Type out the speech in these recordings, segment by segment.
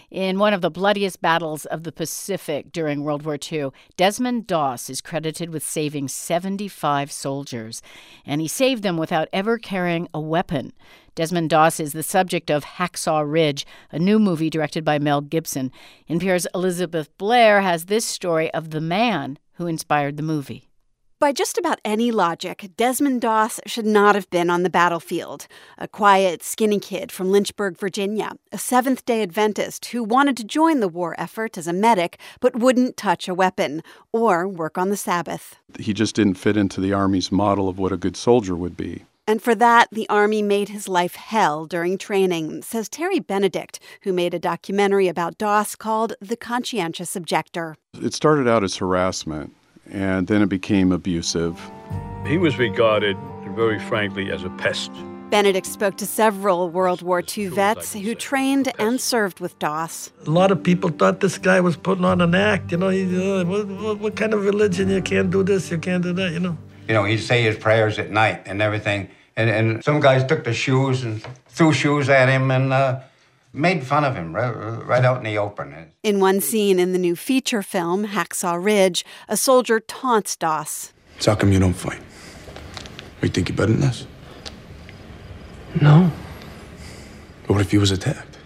In one of the bloodiest battles of the Pacific during World War II, Desmond Doss is credited with saving 75 soldiers, and he saved them without ever carrying a weapon. Desmond Doss is the subject of Hacksaw Ridge, a new movie directed by Mel Gibson. NPR's Elizabeth Blair has this story of the man who inspired the movie. By just about any logic, Desmond Doss should not have been on the battlefield. A quiet, skinny kid from Lynchburg, Virginia, a Seventh-day Adventist who wanted to join the war effort as a medic but wouldn't touch a weapon or work on the Sabbath. He just didn't fit into the Army's model of what a good soldier would be. And for that, the Army made his life hell during training, says Terry Benedict, who made a documentary about Doss called The Conscientious Objector. It started out as harassment, and then it became abusive. He was regarded, very frankly, as a pest. Benedict spoke to several World War II vets who trained and served with Doss. A lot of people thought this guy was putting on an act. What kind of religion? You can't do this, you can't do that, He'd say his prayers at night and everything. And some guys took the shoes and threw shoes at him and made fun of him right out in the open. In one scene in the new feature film, Hacksaw Ridge, a soldier taunts Doss. So how come you don't fight? You think you're better than us? No. But what if he was attacked?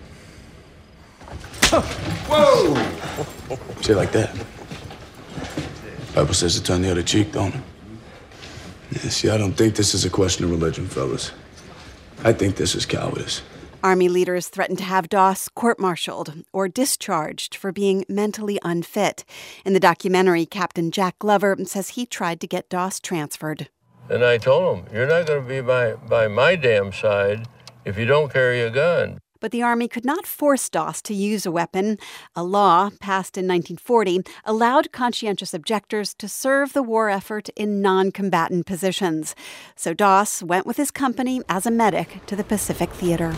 Whoa! Say it like that. Bible says to turn the other cheek, don't it? Yeah, see, I don't think this is a question of religion, fellas. I think this is cowardice. Army leaders threatened to have Doss court-martialed or discharged for being mentally unfit. In the documentary, Captain Jack Glover says he tried to get Doss transferred. And I told him, you're not going to be by my damn side if you don't carry a gun. But the Army could not force Doss to use a weapon. A law passed in 1940 allowed conscientious objectors to serve the war effort in non-combatant positions. So Doss went with his company as a medic to the Pacific Theater.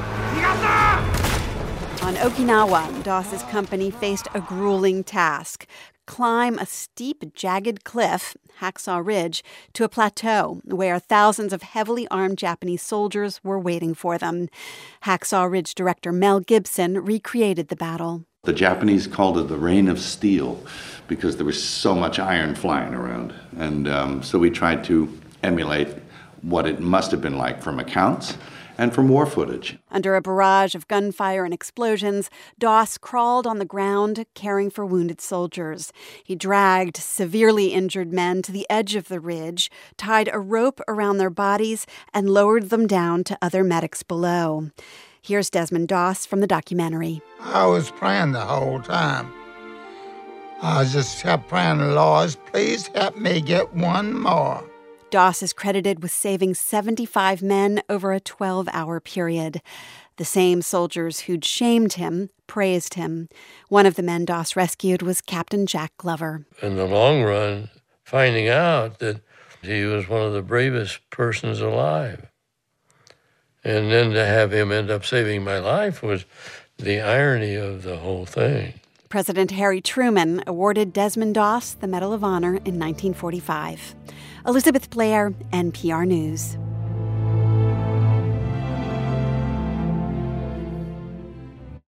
On Okinawa, Doss's company faced a grueling task: climb a steep, jagged cliff, Hacksaw Ridge, to a plateau where thousands of heavily armed Japanese soldiers were waiting for them. Hacksaw Ridge director Mel Gibson recreated the battle. The Japanese called it the rain of steel because there was so much iron flying around. And so we tried to emulate what it must have been like from accounts and from war footage. Under a barrage of gunfire and explosions, Doss crawled on the ground, caring for wounded soldiers. He dragged severely injured men to the edge of the ridge, tied a rope around their bodies, and lowered them down to other medics below. Here's Desmond Doss from the documentary. I was praying the whole time. I just kept praying, Lord, please help me get one more. Doss is credited with saving 75 men over a 12-hour period. The same soldiers who'd shamed him praised him. One of the men Doss rescued was Captain Jack Glover. In the long run, finding out that he was one of the bravest persons alive. And then to have him end up saving my life was the irony of the whole thing. President Harry Truman awarded Desmond Doss the Medal of Honor in 1945. Elizabeth Blair, NPR News.